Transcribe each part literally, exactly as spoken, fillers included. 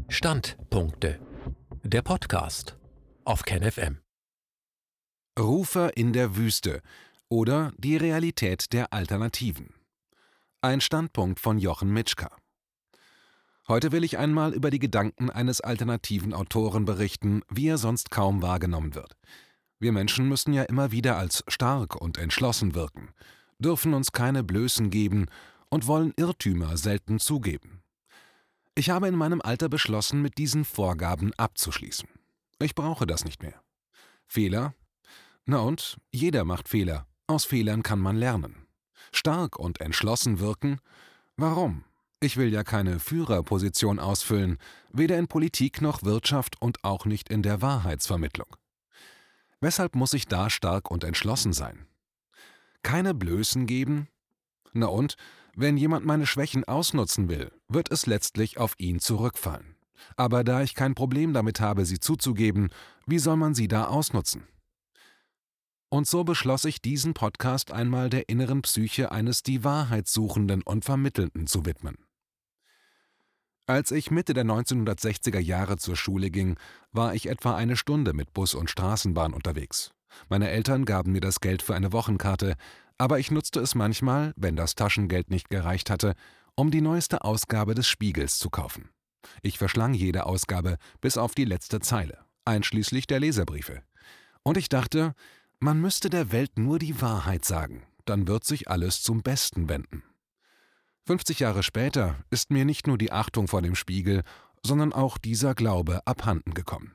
Standpunkte. Der Podcast auf KenFM. Rufer in der Wüste oder die Realität der Alternativen. Ein Standpunkt von Jochen Mitschka. Heute will ich einmal über die Gedanken eines alternativen Autoren berichten, wie er sonst kaum wahrgenommen wird. Wir Menschen müssen ja immer wieder als stark und entschlossen wirken, dürfen uns keine Blößen geben und wollen Irrtümer selten zugeben. Ich habe in meinem Alter beschlossen, mit diesen Vorgaben abzuschließen. Ich brauche das nicht mehr. Fehler? Na und? Jeder macht Fehler. Aus Fehlern kann man lernen. Stark und entschlossen wirken? Warum? Ich will ja keine Führerposition ausfüllen, weder in Politik noch Wirtschaft und auch nicht in der Wahrheitsvermittlung. Weshalb muss ich da stark und entschlossen sein? Keine Blößen geben? Na und? Wenn jemand meine Schwächen ausnutzen will, wird es letztlich auf ihn zurückfallen. Aber da ich kein Problem damit habe, sie zuzugeben, wie soll man sie da ausnutzen? Und so beschloss ich, diesen Podcast einmal der inneren Psyche eines die Wahrheit Suchenden und Vermittelnden zu widmen. Als ich Mitte der neunzehnhundertsechziger Jahre zur Schule ging, war ich etwa eine Stunde mit Bus und Straßenbahn unterwegs. Meine Eltern gaben mir das Geld für eine Wochenkarte, aber ich nutzte es manchmal, wenn das Taschengeld nicht gereicht hatte, um die neueste Ausgabe des Spiegels zu kaufen. Ich verschlang jede Ausgabe bis auf die letzte Zeile, einschließlich der Leserbriefe. Und ich dachte, man müsste der Welt nur die Wahrheit sagen, dann wird sich alles zum Besten wenden. fünfzig Jahre später ist mir nicht nur die Achtung vor dem Spiegel, sondern auch dieser Glaube abhanden gekommen.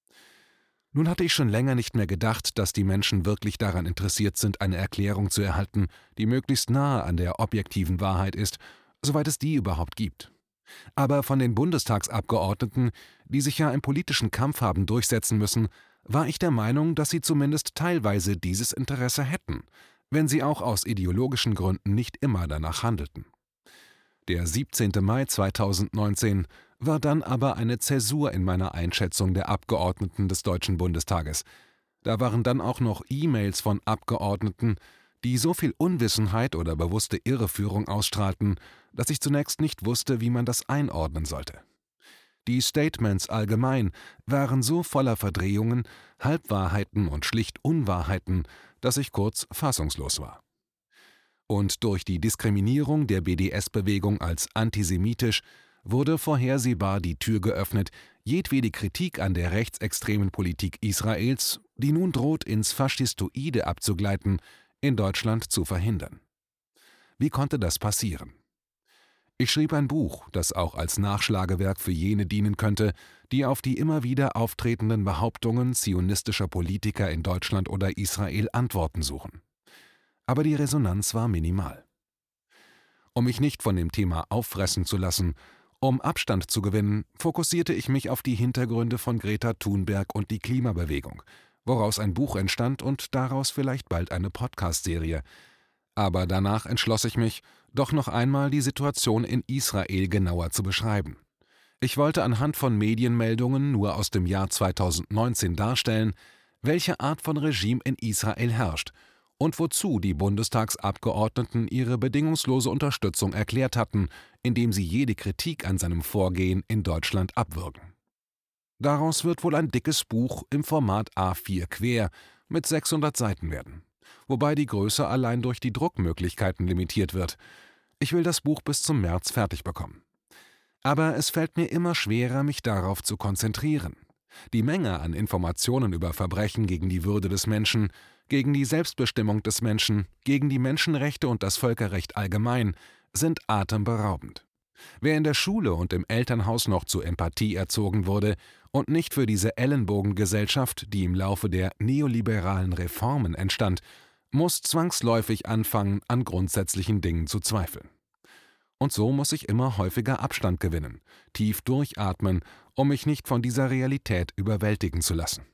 Nun hatte ich schon länger nicht mehr gedacht, dass die Menschen wirklich daran interessiert sind, eine Erklärung zu erhalten, die möglichst nahe an der objektiven Wahrheit ist, soweit es die überhaupt gibt. Aber von den Bundestagsabgeordneten, die sich ja im politischen Kampf haben durchsetzen müssen, war ich der Meinung, dass sie zumindest teilweise dieses Interesse hätten, wenn sie auch aus ideologischen Gründen nicht immer danach handelten. Der siebzehnten Mai zweitausendneunzehn war dann aber eine Zäsur in meiner Einschätzung der Abgeordneten des Deutschen Bundestages. Da waren dann auch noch E-Mails von Abgeordneten, die so viel Unwissenheit oder bewusste Irreführung ausstrahlten, dass ich zunächst nicht wusste, wie man das einordnen sollte. Die Statements allgemein waren so voller Verdrehungen, Halbwahrheiten und schlicht Unwahrheiten, dass ich kurz fassungslos war. Und durch die Diskriminierung der B D S-Bewegung als antisemitisch wurde vorhersehbar die Tür geöffnet, jedwede Kritik an der rechtsextremen Politik Israels, die nun droht, ins Faschistoide abzugleiten, in Deutschland zu verhindern. Wie konnte das passieren? Ich schrieb ein Buch, das auch als Nachschlagewerk für jene dienen könnte, die auf die immer wieder auftretenden Behauptungen zionistischer Politiker in Deutschland oder Israel Antworten suchen. Aber die Resonanz war minimal. Um mich nicht von dem Thema auffressen zu lassen, um Abstand zu gewinnen, fokussierte ich mich auf die Hintergründe von Greta Thunberg und die Klimabewegung, woraus ein Buch entstand und daraus vielleicht bald eine Podcast-Serie. Aber danach entschloss ich mich, doch noch einmal die Situation in Israel genauer zu beschreiben. Ich wollte anhand von Medienmeldungen nur aus dem Jahr zweitausendneunzehn darstellen, welche Art von Regime in Israel herrscht und wozu die Bundestagsabgeordneten ihre bedingungslose Unterstützung erklärt hatten, indem sie jede Kritik an seinem Vorgehen in Deutschland abwürgen. Daraus wird wohl ein dickes Buch im Format A vier quer mit sechshundert Seiten werden, wobei die Größe allein durch die Druckmöglichkeiten limitiert wird. Ich will das Buch bis zum März fertig bekommen. Aber es fällt mir immer schwerer, mich darauf zu konzentrieren. Die Menge an Informationen über Verbrechen gegen die Würde des Menschen, gegen die Selbstbestimmung des Menschen, gegen die Menschenrechte und das Völkerrecht allgemein sind atemberaubend. Wer in der Schule und im Elternhaus noch zur Empathie erzogen wurde und nicht für diese Ellenbogengesellschaft, die im Laufe der neoliberalen Reformen entstand, muss zwangsläufig anfangen, an grundsätzlichen Dingen zu zweifeln. Und so muss ich immer häufiger Abstand gewinnen, tief durchatmen, um mich nicht von dieser Realität überwältigen zu lassen.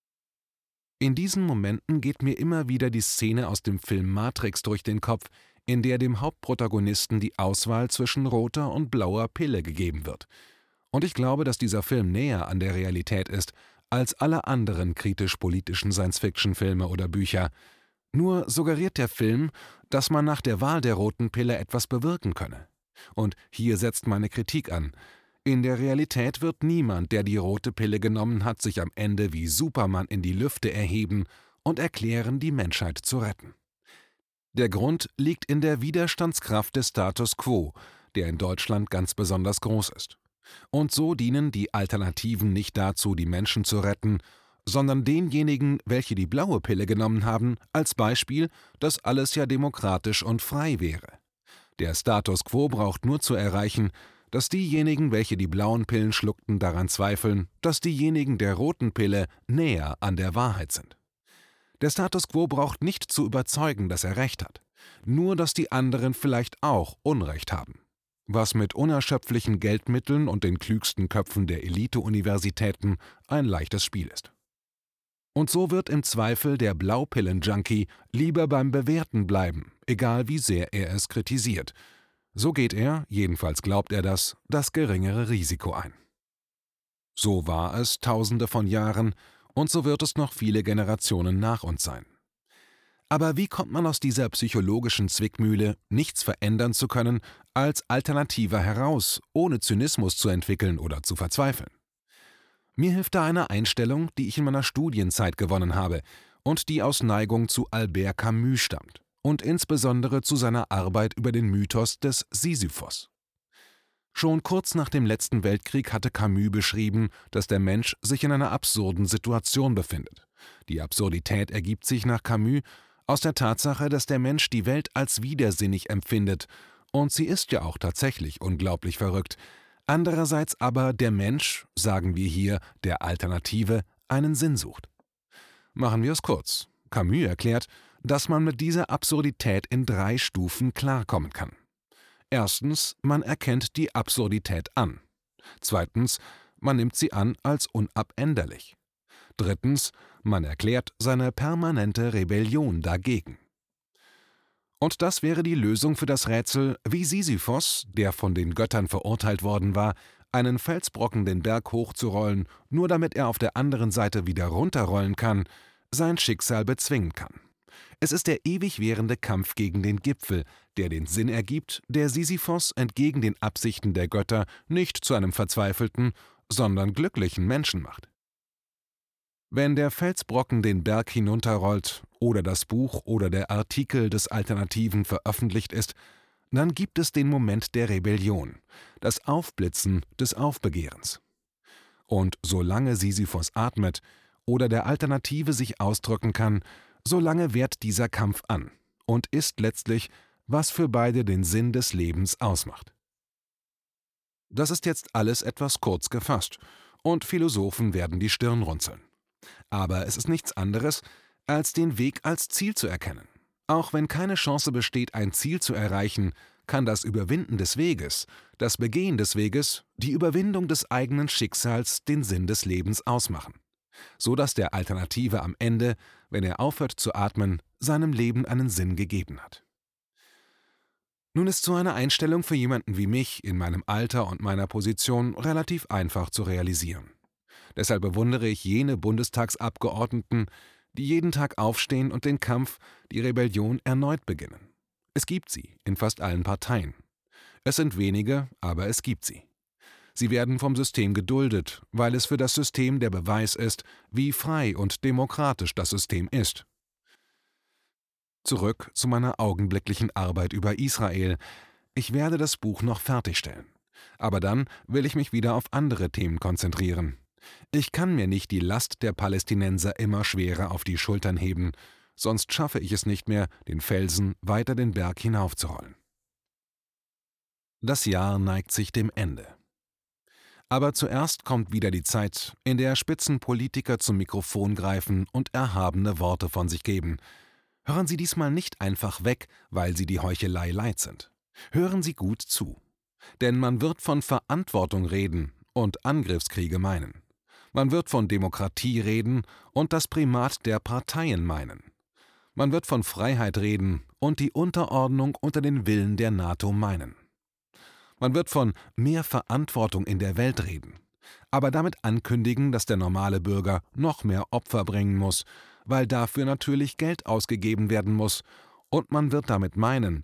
In diesen Momenten geht mir immer wieder die Szene aus dem Film Matrix durch den Kopf, in der dem Hauptprotagonisten die Auswahl zwischen roter und blauer Pille gegeben wird. Und ich glaube, dass dieser Film näher an der Realität ist als alle anderen kritisch-politischen Science-Fiction-Filme oder Bücher. Nur suggeriert der Film, dass man nach der Wahl der roten Pille etwas bewirken könne. Und hier setzt meine Kritik an. In der Realität wird niemand, der die rote Pille genommen hat, sich am Ende wie Superman in die Lüfte erheben und erklären, die Menschheit zu retten. Der Grund liegt in der Widerstandskraft des Status quo, der in Deutschland ganz besonders groß ist. Und so dienen die Alternativen nicht dazu, die Menschen zu retten, sondern denjenigen, welche die blaue Pille genommen haben, als Beispiel, dass alles ja demokratisch und frei wäre. Der Status quo braucht nur zu erreichen, dass diejenigen, welche die blauen Pillen schluckten, daran zweifeln, dass diejenigen der roten Pille näher an der Wahrheit sind. Der Status quo braucht nicht zu überzeugen, dass er Recht hat, nur dass die anderen vielleicht auch Unrecht haben. Was mit unerschöpflichen Geldmitteln und den klügsten Köpfen der Elite-Universitäten ein leichtes Spiel ist. Und so wird im Zweifel der Blaupillen-Junkie lieber beim Bewerten bleiben, egal wie sehr er es kritisiert. So geht er, jedenfalls glaubt er das, das geringere Risiko ein. So war es tausende von Jahren und so wird es noch viele Generationen nach uns sein. Aber wie kommt man aus dieser psychologischen Zwickmühle, nichts verändern zu können, als Alternativer heraus, ohne Zynismus zu entwickeln oder zu verzweifeln? Mir hilft da eine Einstellung, die ich in meiner Studienzeit gewonnen habe und die aus Neigung zu Albert Camus stammt und insbesondere zu seiner Arbeit über den Mythos des Sisyphos. Schon kurz nach dem letzten Weltkrieg hatte Camus beschrieben, dass der Mensch sich in einer absurden Situation befindet. Die Absurdität ergibt sich nach Camus aus der Tatsache, dass der Mensch die Welt als widersinnig empfindet, und sie ist ja auch tatsächlich unglaublich verrückt. Andererseits aber der Mensch, sagen wir hier der Alternative, einen Sinn sucht. Machen wir es kurz. Camus erklärt, dass man mit dieser Absurdität in drei Stufen klarkommen kann. Erstens, man erkennt die Absurdität an. Zweitens, man nimmt sie an als unabänderlich. Drittens, man erklärt seine permanente Rebellion dagegen. Und das wäre die Lösung für das Rätsel, wie Sisyphos, der von den Göttern verurteilt worden war, einen Felsbrocken den Berg hochzurollen, nur damit er auf der anderen Seite wieder runterrollen kann, sein Schicksal bezwingen kann. Es ist der ewig währende Kampf gegen den Gipfel, der den Sinn ergibt, der Sisyphos entgegen den Absichten der Götter nicht zu einem verzweifelten, sondern glücklichen Menschen macht. Wenn der Felsbrocken den Berg hinunterrollt oder das Buch oder der Artikel des Alternativen veröffentlicht ist, dann gibt es den Moment der Rebellion, das Aufblitzen des Aufbegehrens. Und solange Sisyphos atmet oder der Alternative sich ausdrücken kann, solange währt dieser Kampf an und ist letztlich, was für beide den Sinn des Lebens ausmacht. Das ist jetzt alles etwas kurz gefasst, und Philosophen werden die Stirn runzeln. Aber es ist nichts anderes, als den Weg als Ziel zu erkennen. Auch wenn keine Chance besteht, ein Ziel zu erreichen, kann das Überwinden des Weges, das Begehen des Weges, die Überwindung des eigenen Schicksals den Sinn des Lebens ausmachen, so dass der Alternative am Ende, wenn er aufhört zu atmen, seinem Leben einen Sinn gegeben hat. Nun ist so eine Einstellung für jemanden wie mich in meinem Alter und meiner Position relativ einfach zu realisieren. Deshalb bewundere ich jene Bundestagsabgeordneten, die jeden Tag aufstehen und den Kampf, die Rebellion erneut beginnen. Es gibt sie in fast allen Parteien. Es sind wenige, aber es gibt sie. Sie werden vom System geduldet, weil es für das System der Beweis ist, wie frei und demokratisch das System ist. Zurück zu meiner augenblicklichen Arbeit über Israel. Ich werde das Buch noch fertigstellen. Aber dann will ich mich wieder auf andere Themen konzentrieren. Ich kann mir nicht die Last der Palästinenser immer schwerer auf die Schultern heben, sonst schaffe ich es nicht mehr, den Felsen weiter den Berg hinaufzurollen. Das Jahr neigt sich dem Ende. Aber zuerst kommt wieder die Zeit, in der Spitzenpolitiker zum Mikrofon greifen und erhabene Worte von sich geben. Hören Sie diesmal nicht einfach weg, weil Sie die Heuchelei leid sind. Hören Sie gut zu. Denn man wird von Verantwortung reden und Angriffskriege meinen. Man wird von Demokratie reden und das Primat der Parteien meinen. Man wird von Freiheit reden und die Unterordnung unter den Willen der NATO meinen. Man wird von mehr Verantwortung in der Welt reden, aber damit ankündigen, dass der normale Bürger noch mehr Opfer bringen muss, weil dafür natürlich Geld ausgegeben werden muss, und man wird damit meinen,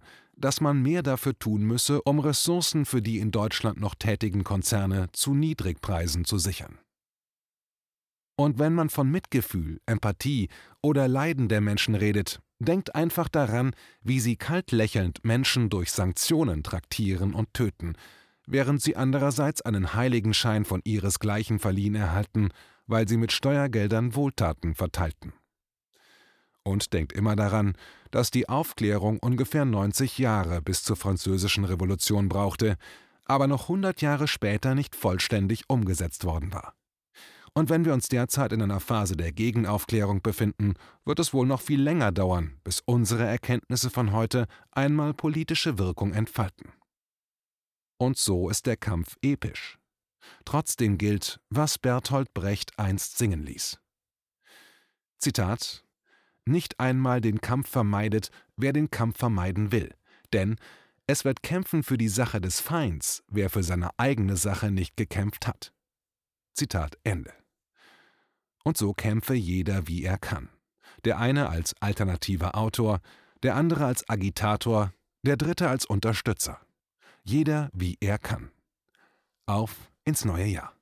dass man mehr dafür tun müsse, um Ressourcen für die in Deutschland noch tätigen Konzerne zu Niedrigpreisen zu sichern. Und wenn man von Mitgefühl, Empathie oder Leiden der Menschen redet, denkt einfach daran, wie sie kalt lächelnd Menschen durch Sanktionen traktieren und töten, während sie andererseits einen Heiligenschein von ihresgleichen verliehen erhalten, weil sie mit Steuergeldern Wohltaten verteilten. Und denkt immer daran, dass die Aufklärung ungefähr neunzig Jahre bis zur Französischen Revolution brauchte, aber noch hundert Jahre später nicht vollständig umgesetzt worden war. Und wenn wir uns derzeit in einer Phase der Gegenaufklärung befinden, wird es wohl noch viel länger dauern, bis unsere Erkenntnisse von heute einmal politische Wirkung entfalten. Und so ist der Kampf episch. Trotzdem gilt, was Bertolt Brecht einst singen ließ. Zitat: »Nicht einmal den Kampf vermeidet, wer den Kampf vermeiden will, denn es wird kämpfen für die Sache des Feinds, wer für seine eigene Sache nicht gekämpft hat.« Zitat Ende. Und so kämpfe jeder, wie er kann. Der eine als alternativer Autor, der andere als Agitator, der dritte als Unterstützer. Jeder, wie er kann. Auf ins neue Jahr.